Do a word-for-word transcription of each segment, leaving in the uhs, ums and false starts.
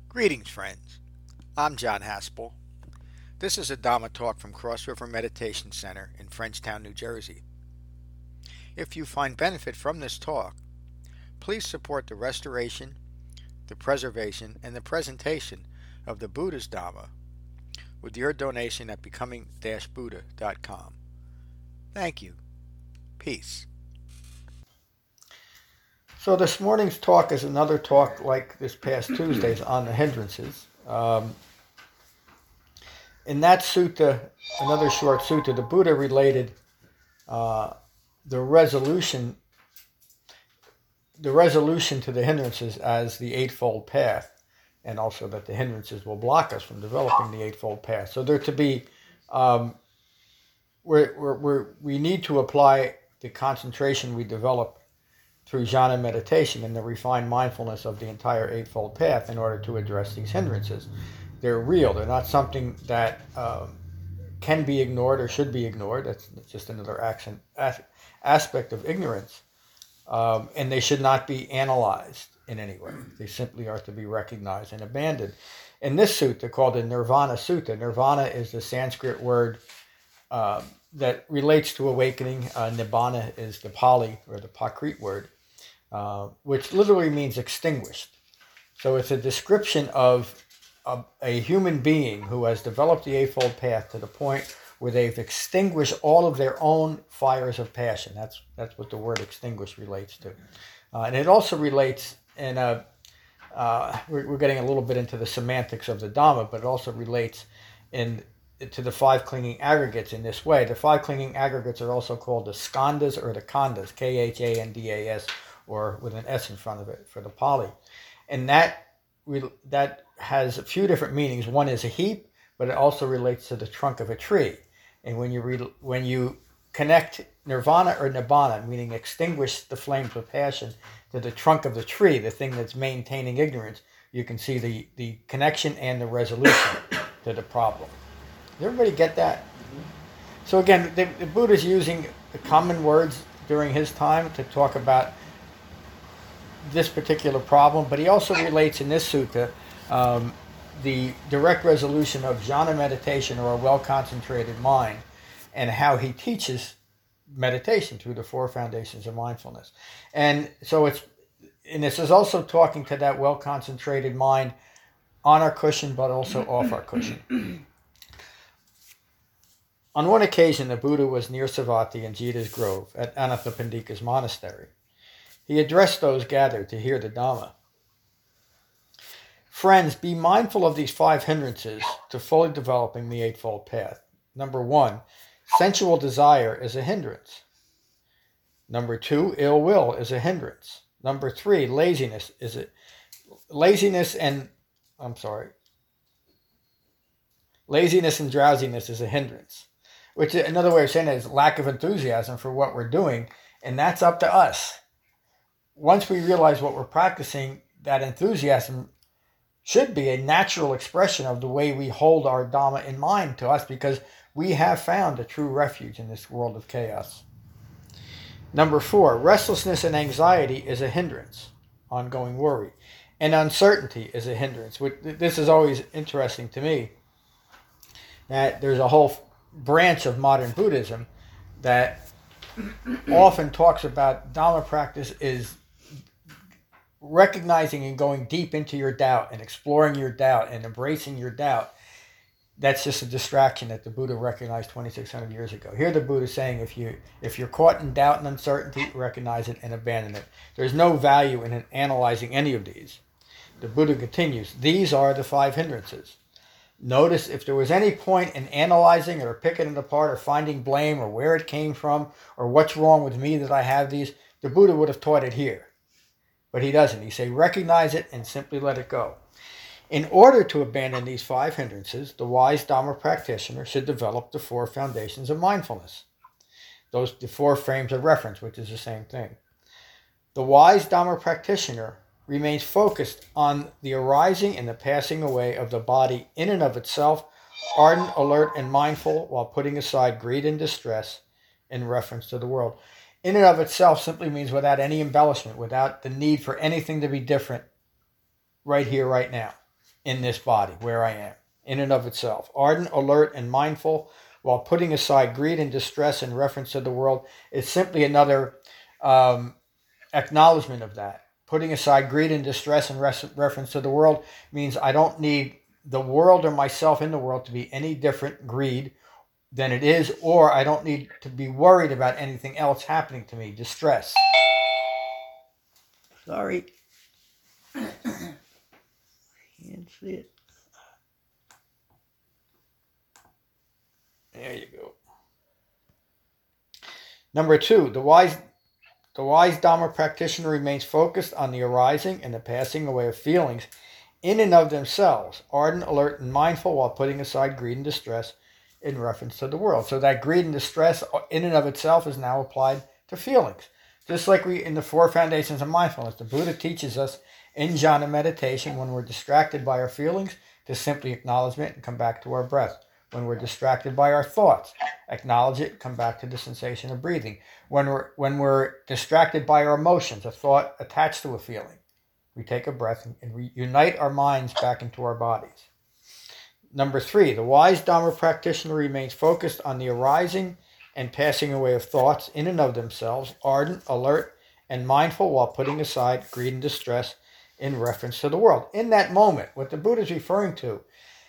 Greetings, friends. I'm John Haspel. This is a Dhamma talk from Cross River Meditation Center in Frenchtown, New Jersey. If you find benefit from this talk, please support the restoration, the preservation, and the presentation of the Buddha's Dhamma with your donation at becoming buddha dot com. Thank you. Peace. So this morning's talk is another talk like this past Tuesday's on the hindrances. Um, in that sutta, another short sutta, the Buddha related uh, the resolution, the resolution to the hindrances as the Eightfold Path, and also that the hindrances will block us from developing the Eightfold Path. So they're to be, um, we're, we're, we're, we need to apply the concentration we develop through jhana meditation and the refined mindfulness of the entire Eightfold Path in order to address these hindrances. They're real. They're not something that um, can be ignored or should be ignored. That's, that's just another action, as, aspect of ignorance. Um, and they should not be analyzed in any way. They simply are to be recognized and abandoned. In this sutta, called the Nirvana Sutta, nirvana is the Sanskrit word uh, that relates to awakening. Uh, nibbana is the Pali or the Prakrit word. Uh, which literally means extinguished. So it's a description of a, a human being who has developed the Eightfold Path to the point where they've extinguished all of their own fires of passion. That's that's what the word extinguish relates to. Uh, and it also relates in a, uh, we're, we're getting a little bit into the semantics of the Dhamma, but it also relates in to the five clinging aggregates in this way. The five clinging aggregates are also called the skandhas or the khandhas, K H A N D A S, or with an S in front of it for the Pali. And that that has a few different meanings. One is a heap, but it also relates to the trunk of a tree. And when you read, when you connect nirvana or nibbana, meaning extinguish the flames of passion, to the trunk of the tree, the thing that's maintaining ignorance, you can see the, the connection and the resolution to the problem. Does everybody get that? So again, the, the Buddha's using the common words during his time to talk about this particular problem, but he also relates in this sutta um, the direct resolution of jhana meditation or a well-concentrated mind and how he teaches meditation through the four foundations of mindfulness. And so it's, and this is also talking to that well-concentrated mind on our cushion, but also off our cushion. On one occasion, the Buddha was near Savatthi in Jita's Grove at Anathapindika's monastery. He addressed those gathered to hear the Dhamma. Friends, be mindful of these five hindrances to fully developing the Eightfold Path. Number one, sensual desire is a hindrance. Number two, ill will is a hindrance. Number three, laziness is a laziness and I'm sorry. Laziness and drowsiness is a hindrance. Which another way of saying it is lack of enthusiasm for what we're doing, and that's up to us. Once we realize what we're practicing, that enthusiasm should be a natural expression of the way we hold our Dhamma in mind to us, because we have found a true refuge in this world of chaos. Number four, restlessness and anxiety is a hindrance, ongoing worry. And uncertainty is a hindrance. This is always interesting to me, that there's a whole branch of modern Buddhism that often talks about Dhamma practice is recognizing and going deep into your doubt and exploring your doubt and embracing your doubt. That's just a distraction that the Buddha recognized twenty-six hundred years ago. Here the Buddha is saying if, you, if you're caught in doubt and uncertainty, recognize it and abandon it. There's no value in analyzing any of these. The Buddha continues, these are the five hindrances. Notice if there was any point in analyzing it or picking it apart or finding blame or where it came from or what's wrong with me that I have these, the Buddha would have taught it here. But he doesn't. He says, recognize it and simply let it go. In order to abandon these five hindrances, the wise Dhamma practitioner should develop the four foundations of mindfulness. Those the four frames of reference, which is the same thing. The wise Dhamma practitioner remains focused on the arising and the passing away of the body in and of itself, ardent, alert, and mindful, while putting aside greed and distress in reference to the world. In and of itself simply means without any embellishment, without the need for anything to be different right here, right now. in this body where I am, in and of itself. Ardent, alert, and mindful while putting aside greed and distress in reference to the world is simply another um, acknowledgement of that. Putting aside greed and distress in res- reference to the world means I don't need the world or myself in the world to be any different, greed, than it is, or I don't need to be worried about anything else happening to me, distress. Sorry. Can't see it. There you go. Number two, the wise the wise Dharma practitioner remains focused on the arising and the passing away of feelings in and of themselves, ardent, alert, and mindful while putting aside greed and distress in reference to the world. So that greed and distress in and of itself is now applied to feelings. Just like we in the four foundations of mindfulness, the Buddha teaches us in jhana meditation when we're distracted by our feelings to simply acknowledge it and come back to our breath. When we're distracted by our thoughts, acknowledge it, come back to the sensation of breathing. When we're when we're distracted by our emotions, a thought attached to a feeling, we take a breath and reunite our minds back into our bodies. Number three, the wise Dharma practitioner remains focused on the arising and passing away of thoughts in and of themselves, ardent, alert, and mindful while putting aside greed and distress in reference to the world. In that moment, what the Buddha is referring to,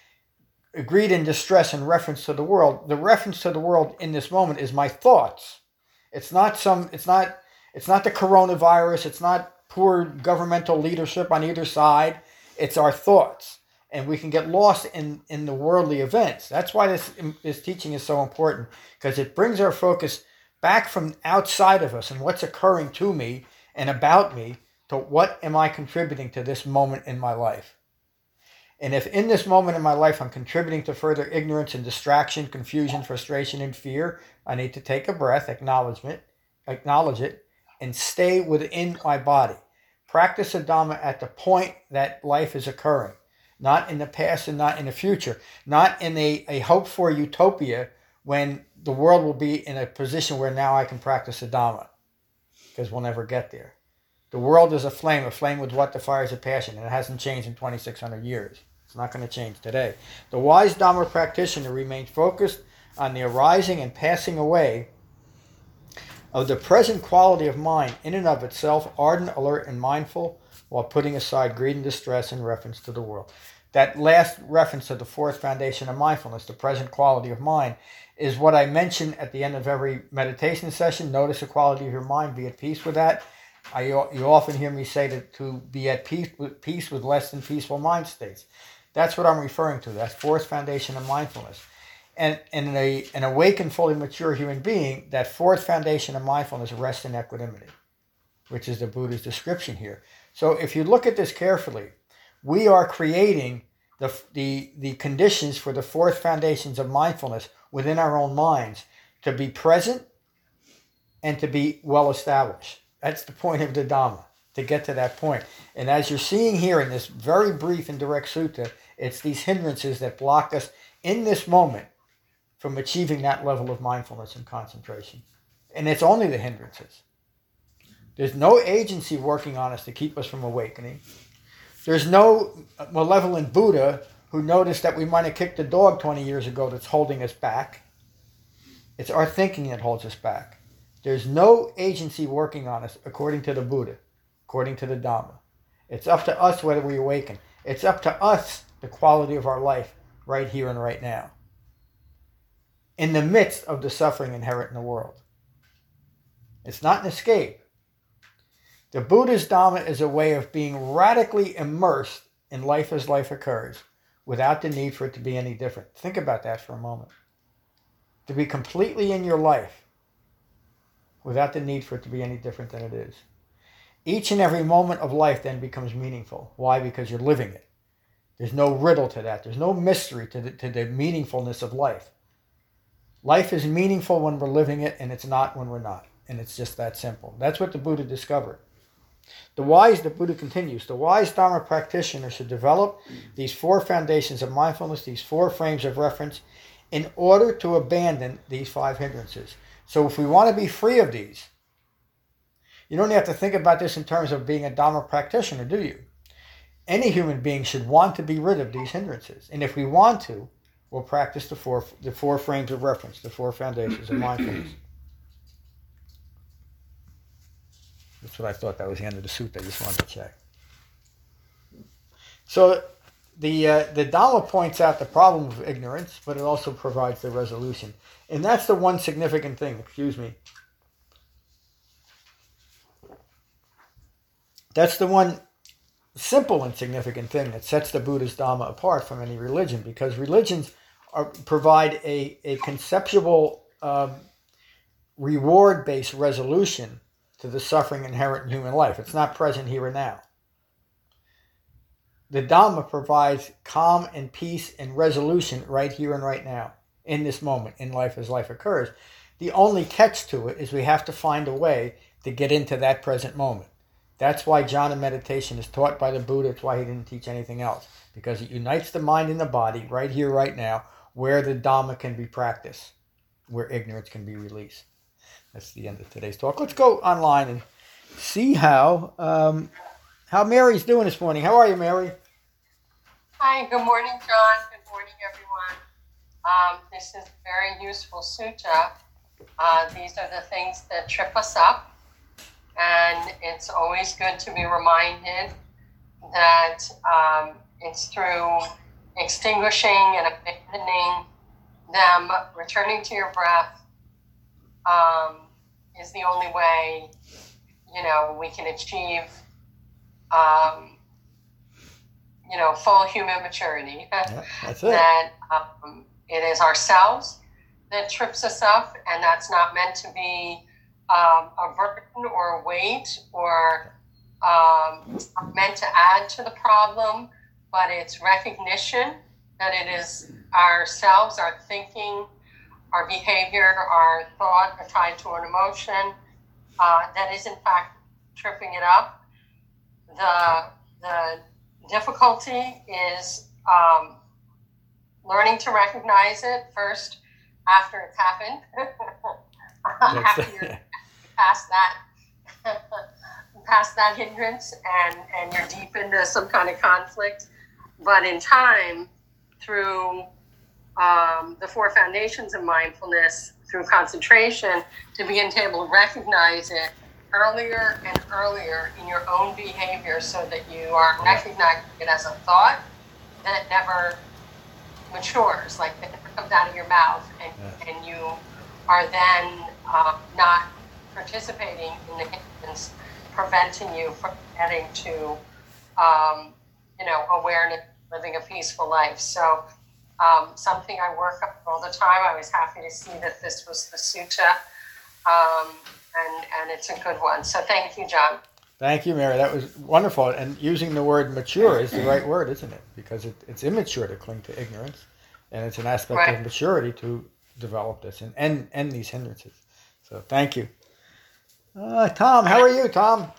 greed and distress in reference to the world, the reference to the world in this moment is my thoughts. It's not some, it's not, it's not the coronavirus, it's not poor governmental leadership on either side, it's our thoughts. And we can get lost in, in the worldly events. That's why this, this teaching is so important, because it brings our focus back from outside of us and what's occurring to me and about me to what am I contributing to this moment in my life. And if in this moment in my life I'm contributing to further ignorance and distraction, confusion, frustration, and fear, I need to take a breath, acknowledgement, acknowledge it, and stay within my body. Practice the Dhamma at the point that life is occurring. Not in the past and not in the future. Not in a, a hoped-for utopia when the world will be in a position where now I can practice the Dhamma. Because we'll never get there. The world is a flame, a flame with what? The fires of passion. And it hasn't changed in twenty-six hundred years. It's not going to change today. The wise Dhamma practitioner remains focused on the arising and passing away of the present quality of mind in and of itself, ardent, alert, and mindful, while putting aside greed and distress in reference to the world. That last reference to the fourth foundation of mindfulness, the present quality of mind, is what I mention at the end of every meditation session. Notice the quality of your mind, be at peace with that. I, you often hear me say that to be at peace with, peace with less than peaceful mind states. That's what I'm referring to, that fourth foundation of mindfulness. And in a, an awakened, fully mature human being, that fourth foundation of mindfulness rests in equanimity, which is the Buddha's description here. So if you look at this carefully, we are creating the, the, the conditions for the fourth foundations of mindfulness within our own minds to be present and to be well established. That's the point of the Dhamma, to get to that point. And as you're seeing here in this very brief and direct sutta, it's these hindrances that block us in this moment from achieving that level of mindfulness and concentration. And it's only the hindrances. There's no agency working on us to keep us from awakening. There's no malevolent Buddha who noticed that we might have kicked a dog twenty years ago that's holding us back. It's our thinking that holds us back. There's no agency working on us according to the Buddha, according to the Dhamma. It's up to us whether we awaken. It's up to us the quality of our life right here and right now, in the midst of the suffering inherent in the world. It's not an escape. The Buddha's Dhamma is a way of being radically immersed in life as life occurs without the need for it to be any different. Think about that for a moment. To be completely in your life without the need for it to be any different than it is. Each and every moment of life then becomes meaningful. Why? Because you're living it. There's no riddle to that. There's no mystery to the, to the meaningfulness of life. Life is meaningful when we're living it, and it's not when we're not. And it's just that simple. That's what the Buddha discovered. The wise, the Buddha continues, the wise Dharma practitioner should develop these four foundations of mindfulness, these four frames of reference, in order to abandon these five hindrances. So if we want to be free of these, you don't have to think about this in terms of being a Dharma practitioner, do you? any human being should want to be rid of these hindrances. And if we want to, we'll practice the four the four frames of reference, the four foundations of mindfulness. That's what I thought. That was the end of the suit. I just wanted to check. So the uh, the Dhamma points out the problem of ignorance, but it also provides the resolution. And that's the one significant thing, excuse me. That's the one simple and significant thing that sets the Buddha's Dhamma apart from any religion, because religions are, provide a, a conceptual um, reward-based resolution to the suffering inherent in human life. It's not present here and now. The Dhamma provides calm and peace and resolution right here and right now, in this moment, in life as life occurs. The only catch to it is we have to find a way to get into that present moment. That's why jhana meditation is taught by the Buddha. It's why he didn't teach anything else, because it unites the mind and the body right here, right now, where the Dhamma can be practiced, where ignorance can be released. That's the end of today's talk. Let's go online and see how um, how Mary's doing this morning. How are you, Mary? Hi, good morning, John. Good morning, everyone. Um, this is a very useful sutta. Uh, these are the things that trip us up, and it's always good to be reminded that um, it's through extinguishing and abandoning them, returning to your breath, um, is the only way, you know, we can achieve, um, you know, full human maturity. Yeah, that's it. That um, it is ourselves that trips us up, and that's not meant to be um, a burden or a weight or um, meant to add to the problem, but it's recognition that it is ourselves, our thinking, our behavior, our thought are tied to an emotion uh, that is in fact tripping it up. The the difficulty is um, learning to recognize it first after it's happened. After you're past that past that hindrance and, and you're deep into some kind of conflict. But in time, through um, the four foundations of mindfulness, through concentration, to begin to able to recognize it earlier and earlier in your own behavior, so that you are recognizing it as a thought, and it never matures, like it never comes out of your mouth, and, yeah. and you are then uh, not participating in the hindrance, preventing you from getting to, um, you know, awareness, living a peaceful life. So um, something I work on all the time. I was happy to see that this was the sutta, um, and, and it's a good one. So thank you, John. Thank you, Mary. That was wonderful. And using the word mature is the right word, isn't it? Because it, it's immature to cling to ignorance, and it's an aspect right. of maturity to develop this and end, end these hindrances. So thank you. Uh, Tom, how are you, Tom?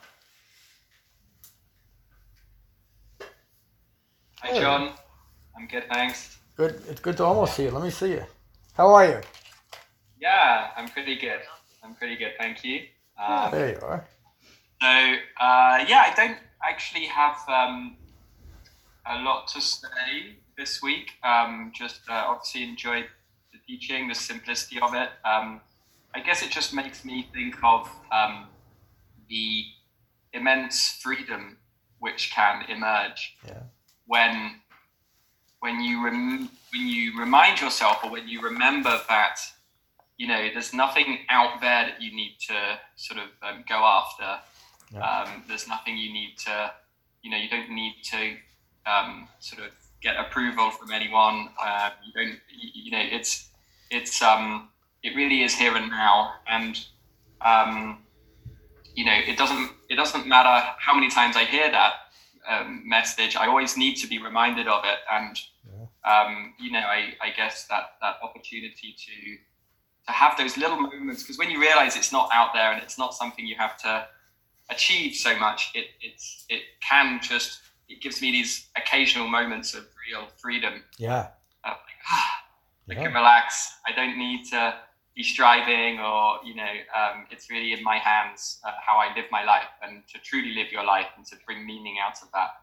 Hi, John. I'm good, thanks. Good. It's good to almost see you. Let me see you. How are you? Yeah, I'm pretty good. I'm pretty good, thank you. Um, oh, there you are. So, uh, yeah, I don't actually have um, a lot to say this week. Um, just uh, obviously enjoyed the teaching, the simplicity of it. Um, I guess it just makes me think of um, the immense freedom which can emerge yeah. when when you rem- when you remind yourself, or when you remember that, you know, there's nothing out there that you need to sort of um, go after. Yeah. Um, there's nothing you need to, you know, you don't need to um, sort of get approval from anyone. Uh, you don't, you, you know, it's it's um, it really is here and now, and um, you know, it doesn't it doesn't matter how many times I hear that um, message. I always need to be reminded of it, and yeah. um, you know, I, I guess that that opportunity to to have those little moments, because when you realize it's not out there and it's not something you have to achieve so much, it it's it can just it gives me these occasional moments of real freedom. Yeah. Uh, like, ah, I yeah. can relax. I don't need to be striving, or you know, um, it's really in my hands uh, how I live my life, and to truly live your life and to bring meaning out of that.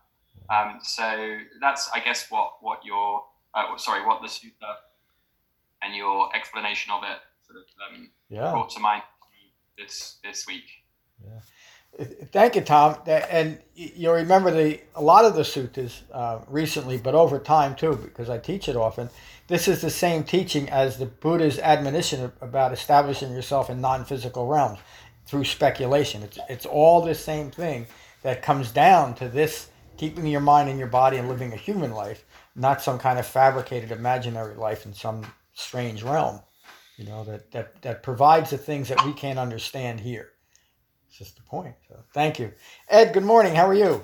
Um, so that's, I guess, what what your uh, sorry, what the sutta and your explanation of it sort of um, Yeah. brought to mind this this week. Yeah. Thank you, Tom. And you'll remember the a lot of the suttas uh, recently, but over time too, because I teach it often. This is the same teaching as the Buddha's admonition about establishing yourself in non-physical realms through speculation. It's it's all the same thing that comes down to this: keeping your mind in your body and living a human life, not some kind of fabricated imaginary life in some strange realm. You know, that that that provides the things that we can't understand here. It's just the point. So, thank you, Ed. Good morning. How are you?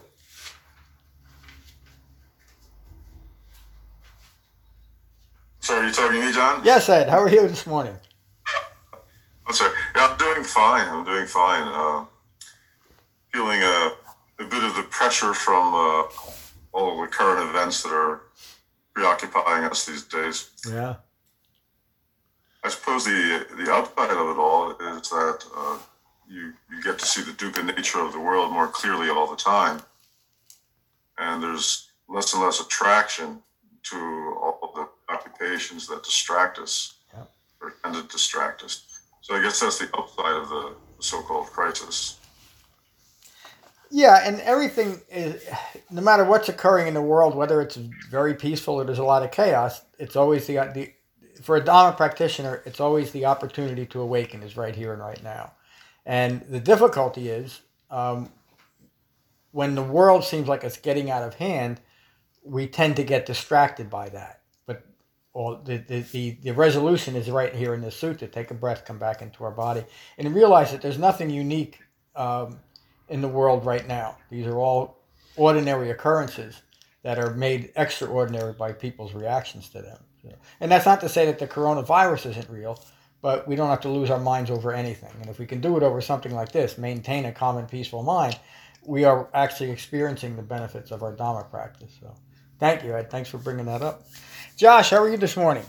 So are you talking to me, John? Yes, Ed. How are you this morning? Oh, sorry. Yeah, I'm doing fine. I'm doing fine. Uh, feeling a, a bit of the pressure from uh, all the current events that are preoccupying us these days. Yeah. I suppose the the upside of it all is that uh, you you get to see the dukkha nature of the world more clearly all the time, and there's less and less attraction to all the occupations that distract us, Yep. or tend to distract us. So I guess that's the upside of the so-called crisis. Yeah, and everything is, no matter what's occurring in the world, whether it's very peaceful or there's a lot of chaos, it's always the, the for a Dhamma practitioner, it's always the opportunity to awaken is right here and right now. And the difficulty is um, when the world seems like it's getting out of hand, we tend to get distracted by that. But well, the, the, the, the resolution is right here in the sutta. Take a breath, come back into our body, and realize that there's nothing unique um, in the world right now. These are all ordinary occurrences that are made extraordinary by people's reactions to them. And that's not to say that the coronavirus isn't real, but we don't have to lose our minds over anything. And if we can do it over something like this, maintain a calm and peaceful mind, we are actually experiencing the benefits of our Dhamma practice. So thank you, Ed. Thanks for bringing that up. Josh, how are you this morning?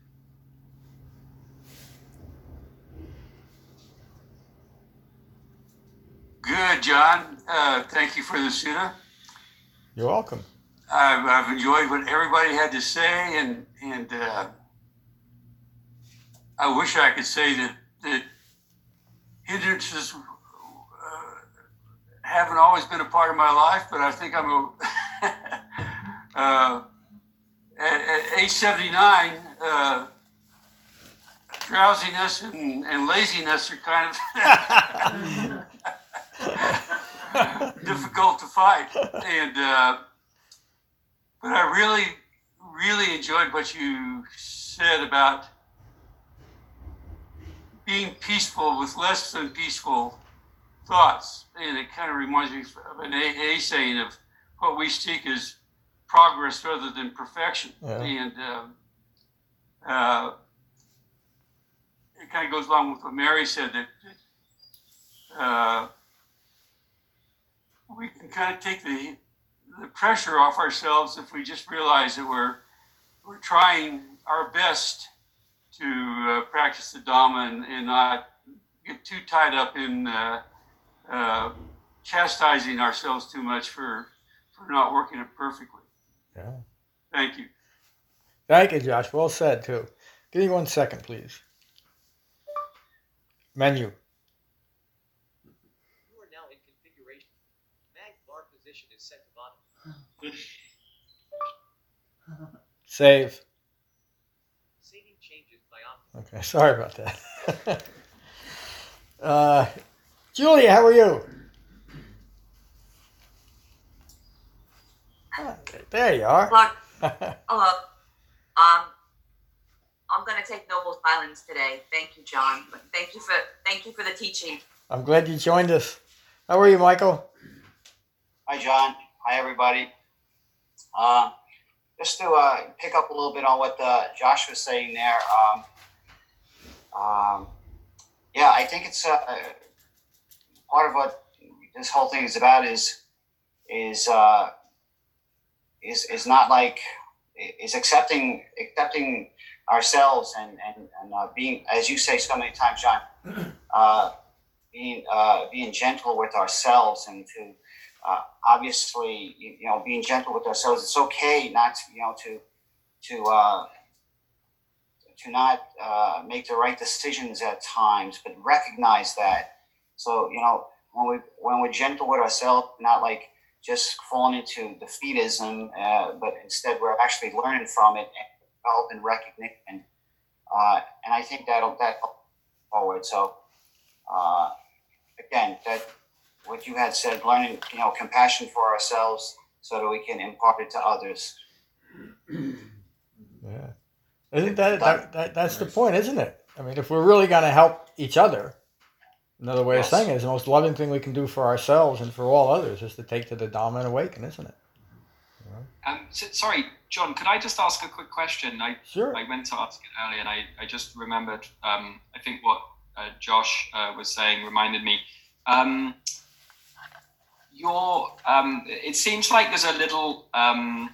Good, John. Uh, thank you for the sutta. You're welcome. I've, I've enjoyed what everybody had to say, and and uh, I wish I could say that that hindrances uh, haven't always been a part of my life, but I think I'm a uh, at, at age seventy-nine. Uh, drowsiness and, and laziness are kind of difficult to fight, and. Uh, But I really, really enjoyed what you said about being peaceful with less than peaceful thoughts. And it kind of reminds me of an A A saying of what we seek is progress rather than perfection. Yeah. And uh, uh, it kind of goes along with what Mary said, that uh, we can kind of take the the pressure off ourselves if we just realize that we're we're trying our best to uh, practice the Dhamma and, and not get too tied up in uh, uh, chastising ourselves too much for for not working it perfectly. Yeah. Thank you. Thank you, Josh. Well said, too. Give me one second, please. Menu. You are now in configuration. Mag bar position is set to bottom. Save. Saving changes by option. Okay, sorry about that. uh, Julia, how are you? There you are. Look, hello. Um, I'm going to take noble silence today. Thank you, John. Thank you for thank you for the teaching. I'm glad you joined us. How are you, Michael? Hi, John. Hi, everybody. Uh, just to uh, pick up a little bit on what uh, Josh was saying there. Um, um, yeah, I think it's uh, part of what this whole thing is about is is uh, is is not like is accepting accepting ourselves and and, and uh, being, as you say so many times, John, uh, being uh, being gentle with ourselves and to uh, obviously, you, you know, being gentle with ourselves. It's okay not to, you know, to to uh, to not uh, make the right decisions at times, but recognize that. So, you know, when we when we're gentle with ourselves, not like just falling into defeatism, uh, but instead we're actually learning from it and developing recognition. Uh, and I think that'll that forward. So uh, again, that what you had said, learning, you know, compassion for ourselves so that we can impart it to others. Yeah. Isn't that, that, that that's the point, isn't it? I mean, if we're really going to help each other, another way Yes. of saying it is the most loving thing we can do for ourselves and for all others is to take to the Dhamma and awaken, isn't it? Um, so, sorry, John, could I just ask a quick question? I, Sure. I meant to ask it earlier, and I, I just remembered, um, I think what uh, Josh uh, was saying reminded me. Um, your, um, it seems like there's a little, um,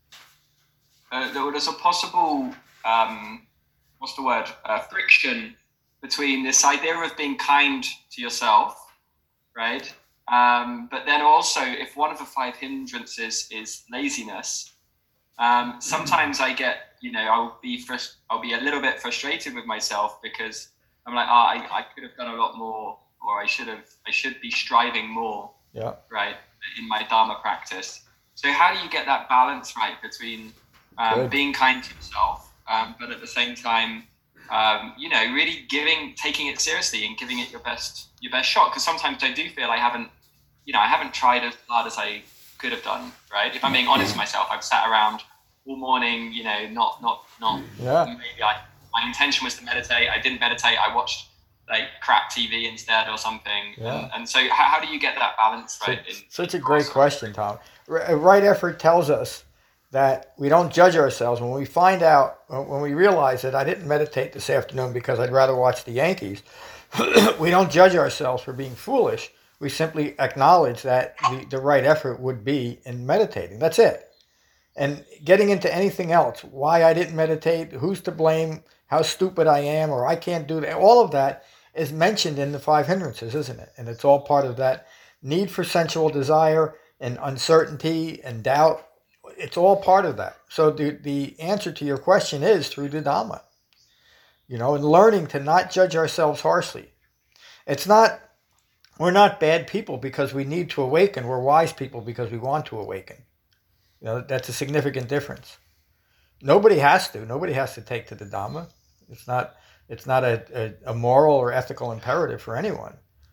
uh, there's a possible, um, what's the word, uh, friction between this idea of being kind to yourself, right? Um, but then also, if one of the five hindrances is laziness, um, sometimes I get, you know, I'll be frust- I'll be a little bit frustrated with myself because I'm like, oh, I, I could have done a lot more, or I should have, I should be striving more, Yeah. right, in my Dharma practice. So how do you get that balance right between um, Good. being kind to yourself, um, but at the same time, um, you know, really giving, taking it seriously and giving it your best, your best shot? Because sometimes I do feel I haven't, you know, I haven't tried as hard as I could have done, right? If I'm being honest with myself, I've sat around all morning, you know, not, not, not, Yeah. maybe I, my intention was to meditate. I didn't meditate. I watched like crap T V instead or something. Yeah. And, and so how, how do you get that balance right? Such, in, such a great question, Tom. R- Right effort tells us that we don't judge ourselves when we find out, when we realize that I didn't meditate this afternoon because I'd rather watch the Yankees. We don't judge ourselves for being foolish. We simply acknowledge that the, the right effort would be in meditating. That's it. And getting into anything else, why I didn't meditate, who's to blame, how stupid I am, or I can't do that, all of that is mentioned in the five hindrances, isn't it? And it's all part of that need for sensual desire and uncertainty and doubt. It's all part of that. So the, the answer to your question is through the Dhamma. You know, and learning to not judge ourselves harshly. It's not, we're not bad people because we need to awaken. We're wise people because we want to awaken. You know, that's a significant difference. Nobody has to. Nobody has to take to the Dhamma. It's not, it's not a, a, a moral or ethical imperative for anyone.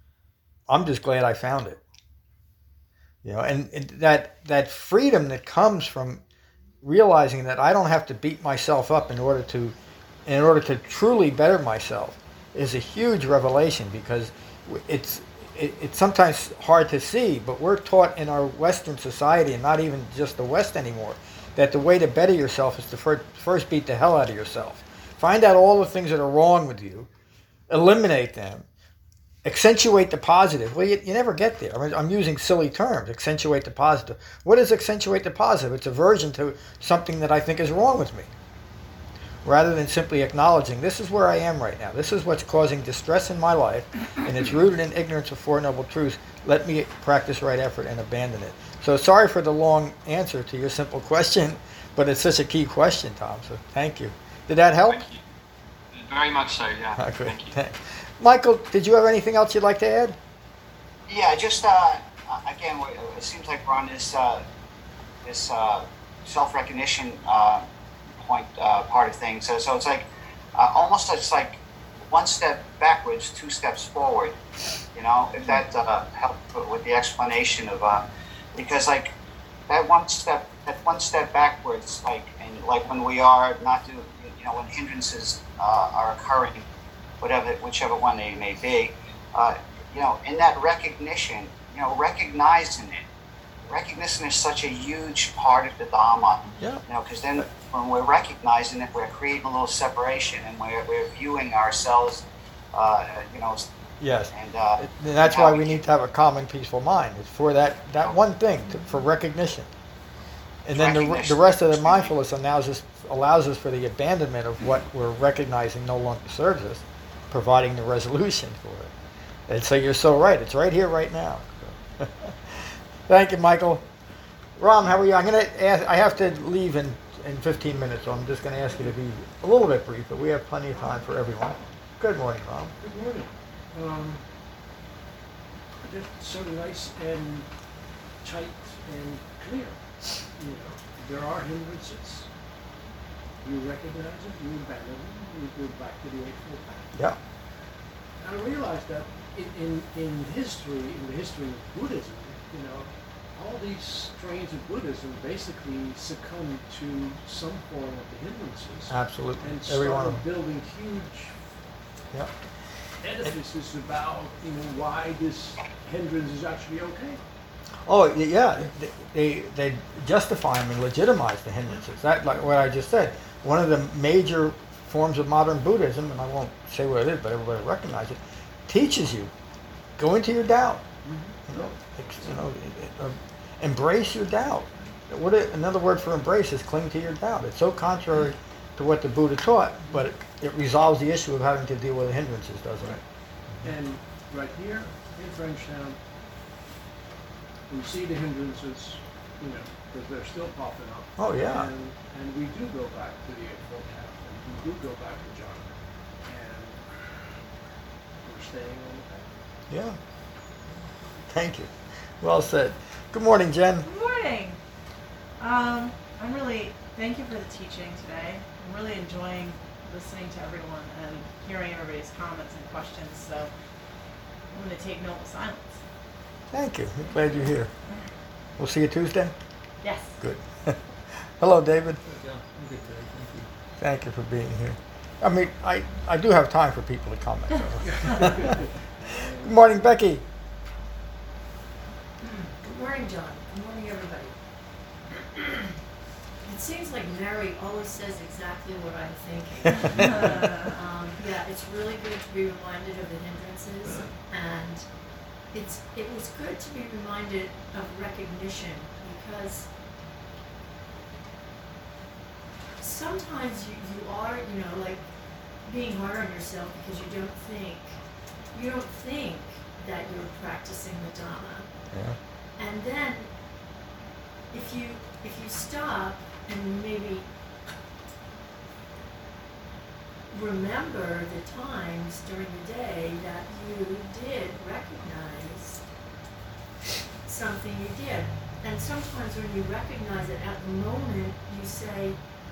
I'm just glad I found it. You know, and, and that that freedom that comes from realizing that I don't have to beat myself up in order to in order to truly better myself is a huge revelation, because it's it, it's sometimes hard to see, but we're taught in our Western society, and not even just the West anymore, that the way to better yourself is to first, first beat the hell out of yourself. Find out all the things that are wrong with you, eliminate them, accentuate the positive. Well, you, you never get there. I mean, I'm using silly terms. Accentuate the positive. What is accentuate the positive? It's aversion to something that I think is wrong with me, rather than simply acknowledging this is where I am right now. This is what's causing distress in my life, and it's rooted in ignorance of Four Noble Truths. Let me practice right effort and abandon it. So sorry for the long answer to your simple question, but it's such a key question, Tom. So thank you. Did that help? Thank you. Very much so, yeah. Okay. Thank you. Thanks. Michael, did you have anything else you'd like to add? Yeah, just uh, again, we- it seems like we're on this uh, this uh, self-recognition uh, point uh, part of things. So, so it's like uh, almost it's like one step backwards, two steps forward. You know, if that uh, helped with the explanation of uh, because like that one step, that one step backwards, like and like when we are not do, you know, when hindrances uh, are occurring, whatever, whichever one they may be, uh, you know, in that recognition, you know, recognizing it, recognition is such a huge part of the Dhamma. Yeah. You know, because then when we're recognizing it, we're creating a little separation, and we're we're viewing ourselves, uh, you know, Yes. and uh, And that's how why we we can- need to have a calm, peaceful mind. It's for that, that one thing, to, for recognition. And then the, the Recognition. rest of the mindfulness allows us, allows us for the abandonment of what we're recognizing no longer serves us, providing the resolution for it. And so you're so right. It's right here, right now. Thank you, Michael. Ram, how are you? I'm gonna ask. I have to leave in in fifteen minutes, so I'm just gonna ask you to be a little bit brief, but we have plenty of time for everyone. Good morning, Ram. Good morning. Um, just so nice and tight and clear. You know, there are hindrances. You recognize them, you abandon them, you go back to the Eightfold Path. Yeah. I realized that in, in, in history, in the history of Buddhism, you know, all these strains of Buddhism basically succumbed to some form of the hindrances. Absolutely. And Every one started of them. building huge Yeah. edifices about, you know, why this hindrance is actually okay. Oh, y- yeah. They they justify them and legitimize the hindrances. That, like what I just said, one of the major forms of modern Buddhism, and I won't say what it is, but everybody will recognize it, teaches you go into your doubt. You know, ex- you know, it- it, uh, embrace your doubt. What it, another word for embrace is cling to your doubt. It's so contrary to what the Buddha taught, but it, it resolves the issue of having to deal with the hindrances, doesn't it? And right here in Frenchtown, we see the hindrances, you know, because they're still popping up. Oh, yeah. And, and we do go back to the Eightfold Path, and we do go back to John, and we're staying on the path. Yeah. Thank you. Well said. Good morning, Jen. Good morning. Um, I'm really, thank you for the teaching today. I'm really enjoying listening to everyone and hearing everybody's comments and questions, so I'm going to take note of silence. Thank you. I'm glad you're here. We'll see you Tuesday? Yes. Good. Hello, David. Yeah, I'm good today, thank you. Thank you for being here. I mean, I, I do have time for people to comment. Good morning, Becky. Good morning, John. Good morning, everybody. It seems like Mary always says exactly what I'm thinking. um, yeah, it's really good to be reminded of the hindrances, and it's it was good to be reminded of recognition, because sometimes you, you are, you know, like being hard on yourself because you don't think you don't think that you're practicing the Dhamma. Yeah. And then, if you if you stop and maybe remember the times during the day that you did recognize something you did, and sometimes when you recognize it at the moment, you say,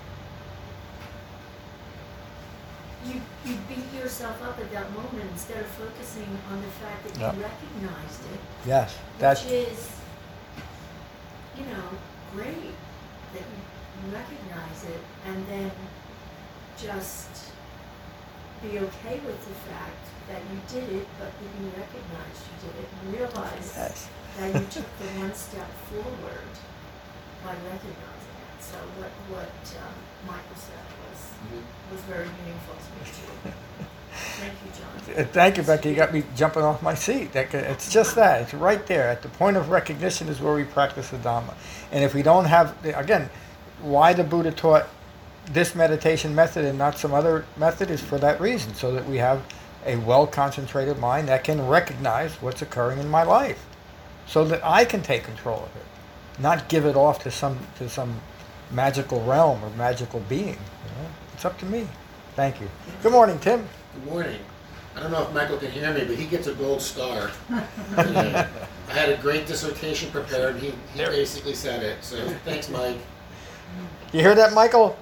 you you beat yourself up at that moment instead of focusing on the fact that Yeah. you recognized it. Yes, that's Which is, you know, great that you recognize it and then just be okay with the fact that you did it, but that you recognized you did it and realize yes. that you took the one step forward by recognizing it. So what, what um, Michael said was, was very meaningful to me too. Thank you, John. Uh, Thank you, Becky. You got me jumping off my seat. That, it's just that. It's right there. At the point of recognition is where we practice the Dhamma. And if we don't have, again, why the Buddha taught this meditation method and not some other method is for that reason, so that we have a well-concentrated mind that can recognize what's occurring in my life, so that I can take control of it, not give it off to some to some magical realm or magical being. You know? It's up to me. Thank you. Good morning, Tim. Good morning. I don't know if Michael can hear me, but he gets a gold star. Yeah. I had a great dissertation prepared. He, he basically said it. So thanks, Mike. You hear that, Michael?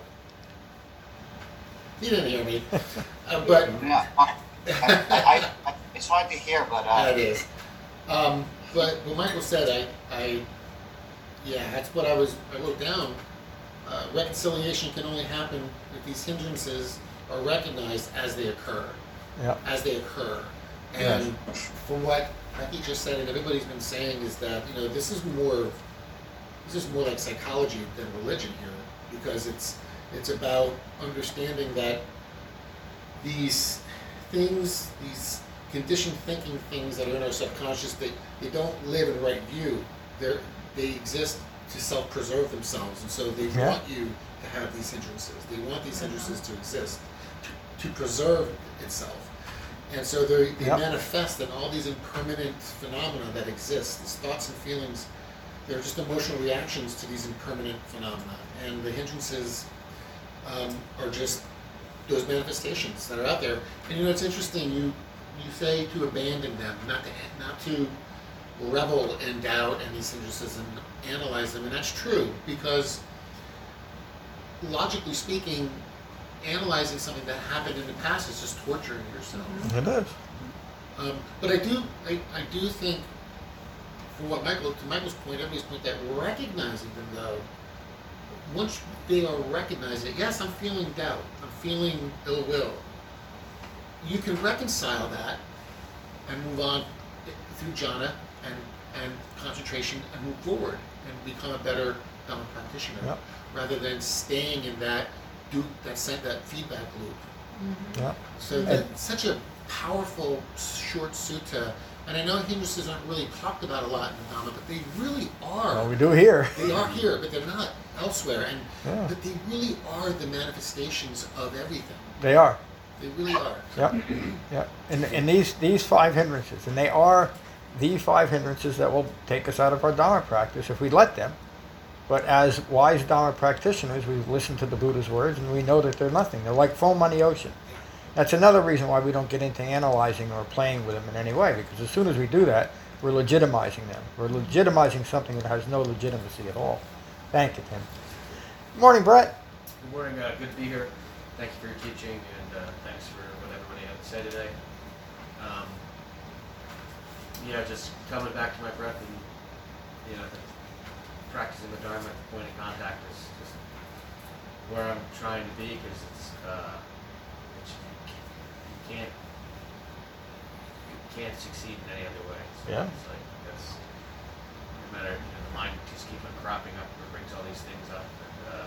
He didn't hear me. Uh, but Yeah, I, I, I, it's hard to hear, but yeah, uh, it is. Um, but what Michael said, I, I, yeah, that's what I was. I wrote down. Uh, reconciliation can only happen if these hindrances are recognized as they occur. Yeah. As they occur. And from what Becky just said and everybody's been saying is that, you know, this is more this is more like psychology than religion here, because it's it's about understanding that these things, these conditioned thinking things that are in our subconscious, they, they don't live in right view. They're, they exist to self-preserve themselves, and so they Yeah. want you to have these hindrances. They want these hindrances to exist, to, to preserve itself. And so they, they Yep. manifest in all these impermanent phenomena that exist, these thoughts and feelings they're just emotional reactions to these impermanent phenomena, and the hindrances um, are just those manifestations that are out there. And you know, it's interesting. You you say to abandon them, not to not to revel in doubt and these hindrances and analyze them, and that's true because logically speaking, analyzing something that happened in the past is just torturing yourself. It is. Um, but I do, I, I do think, for what Michael, to Michael's point, everybody's point, that recognizing them though, once they are recognized, that yes, I'm feeling doubt, I'm feeling ill will, you can reconcile that and move on through jhana and, and concentration and move forward and become a better Dhamma practitioner, Yep. rather than staying in that do that sent that feedback loop. Mm-hmm. Yeah. So that's such a powerful short sutta, and I know hindrances aren't really talked about a lot in the Dhamma, but they really are. Well, we do here. They are here, but they're not elsewhere, and Yeah. but they really are the manifestations of everything. They are. They really are. Yep. Yep. And and these these five hindrances, and they are the five hindrances that will take us out of our Dhamma practice if we let them. But as wise Dhamma practitioners, we listen to the Buddha's words and we know that they're nothing. They're like foam on the ocean. That's another reason why we don't get into analyzing or playing with them in any way, because as soon as we do that, we're legitimizing them. We're legitimizing something that has no legitimacy at all. Thank you, Tim. Good morning, Brett. Good morning. Uh, good to be here. Thank you for your teaching, and uh, thanks for what everybody had to say today. Um, you know, just coming back to my breath and, you know, practicing the Dharma at the point of contact is just where I'm trying to be, because it's, uh, it's you can't you can't succeed in any other way. So Yeah. It's like that's no matter, you know, the mind just keeps on cropping up or brings all these things up, and uh,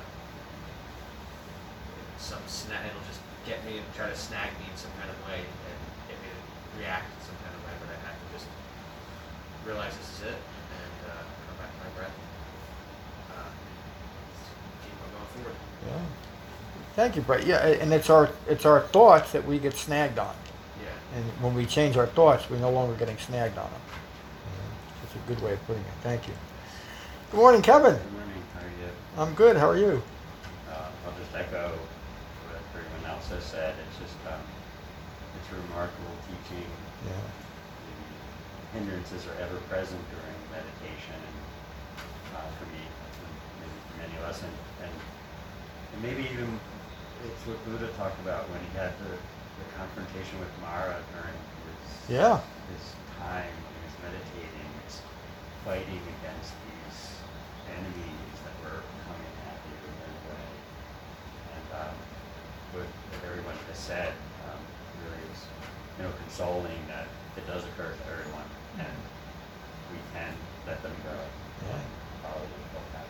some snag it'll just get me and try to snag me in some kind of way and get me to react in some kind of way, but I have to just realize this is it and uh, come back to my breath. Uh, keep on going forward. Yeah. Thank you, Brett. Yeah, and it's our it's our thoughts that we get snagged on. Yeah. And when we change our thoughts, we're no longer getting snagged on them. That's a good way of putting it. Thank you. Good morning, Kevin. Good morning. How are you? I'm good. How are you? Uh, I'll just echo what everyone else has said. It's just um, it's a remarkable teaching. Yeah. The hindrances are ever present during meditation, and uh, for me, and for many of us, and, and and maybe even it's what Buddha talked about when he had the, the confrontation with Mara during his Yeah. his time when he was meditating. It's fighting against these enemies that were coming at you in their way. And um, what, what everyone has said um, really is, you know, consoling that it does occur to everyone, and we can let them go Yeah. and follow the full path.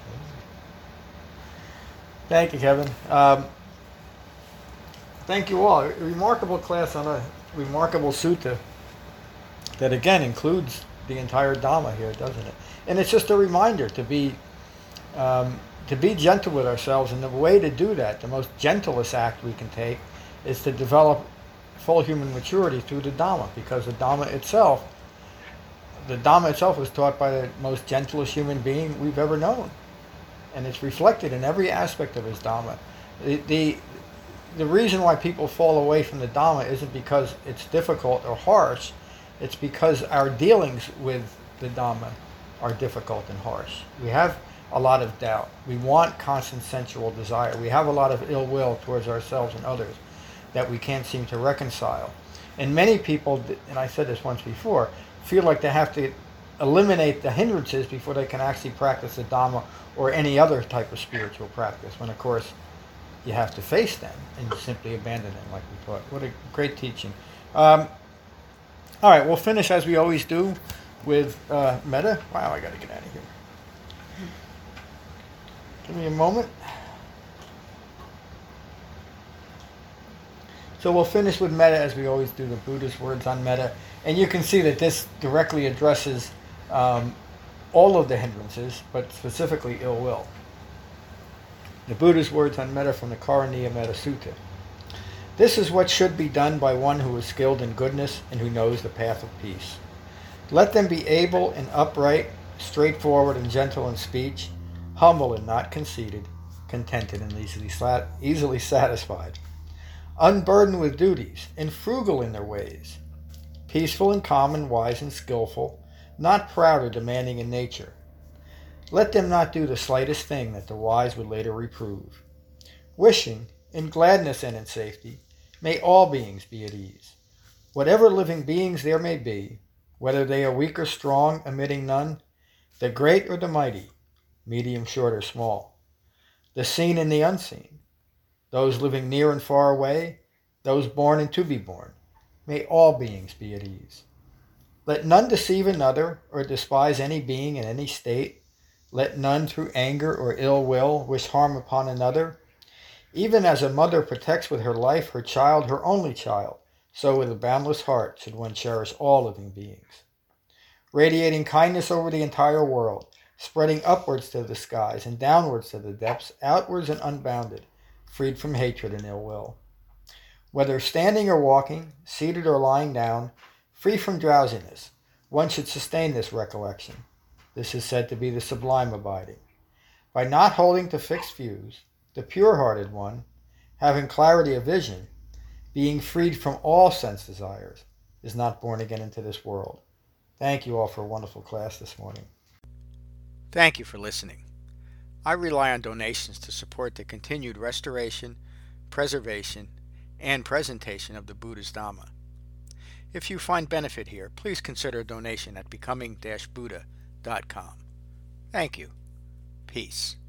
Thank you, Kevin. Um, thank you all. A remarkable class on a remarkable sutta that again includes the entire Dhamma here, doesn't it? And it's just a reminder to be um, to be gentle with ourselves, and the way to do that, the most gentlest act we can take, is to develop full human maturity through the Dhamma, because the Dhamma itself, the Dhamma itself was taught by the most gentlest human being we've ever known. And it's reflected in every aspect of his Dhamma. The, the, the reason why people fall away from the Dhamma isn't because it's difficult or harsh, it's because our dealings with the Dhamma are difficult and harsh. We have a lot of doubt. We want constant sensual desire. We have a lot of ill will towards ourselves and others that we can't seem to reconcile. And many people, and I said this once before, feel like they have to eliminate the hindrances before they can actually practice the Dhamma or any other type of spiritual practice, when of course you have to face them and simply abandon them like we taught. What a great teaching. Um, all right, we'll finish as we always do with uh, metta. Wow, I got to get out of here. Give me a moment. So we'll finish with metta as we always do, the Buddha's words on metta. And you can see that this directly addresses um, all of the hindrances, but specifically ill will. The Buddha's words on metta from the Karaniya Metta Sutta. This is what should be done by one who is skilled in goodness and who knows the path of peace. Let them be able and upright straightforward and gentle in speech, humble and not conceited, contented and easily, sat- easily satisfied, unburdened with duties, and frugal in their ways, peaceful and calm and wise and skillful, not proud or demanding in nature. Let them not do the slightest thing that the wise would later reprove. Wishing, in gladness and in safety, may all beings be at ease. Whatever living beings there may be, whether they are weak or strong, omitting none, the great or the mighty, medium, short, or small, the seen and the unseen, those living near and far away, those born and to be born, may all beings be at ease. Let none deceive another or despise any being in any state. Let none through anger or ill will wish harm upon another. Even as a mother protects with her life her child, her only child, so with a boundless heart should one cherish all living beings. Radiating kindness over the entire world, spreading upwards to the skies and downwards to the depths, outwards and unbounded, freed from hatred and ill will. Whether standing or walking, seated or lying down, free from drowsiness, one should sustain this recollection. This is said to be the sublime abiding. By not holding to fixed views, the pure-hearted one, having clarity of vision, being freed from all sense desires, is not born again into this world. Thank you all for a wonderful class this morning. Thank you for listening. I rely on donations to support the continued restoration, preservation, and presentation of the Buddha's Dhamma. If you find benefit here, please consider a donation at becoming dash buddha dot com. Thank you. Peace.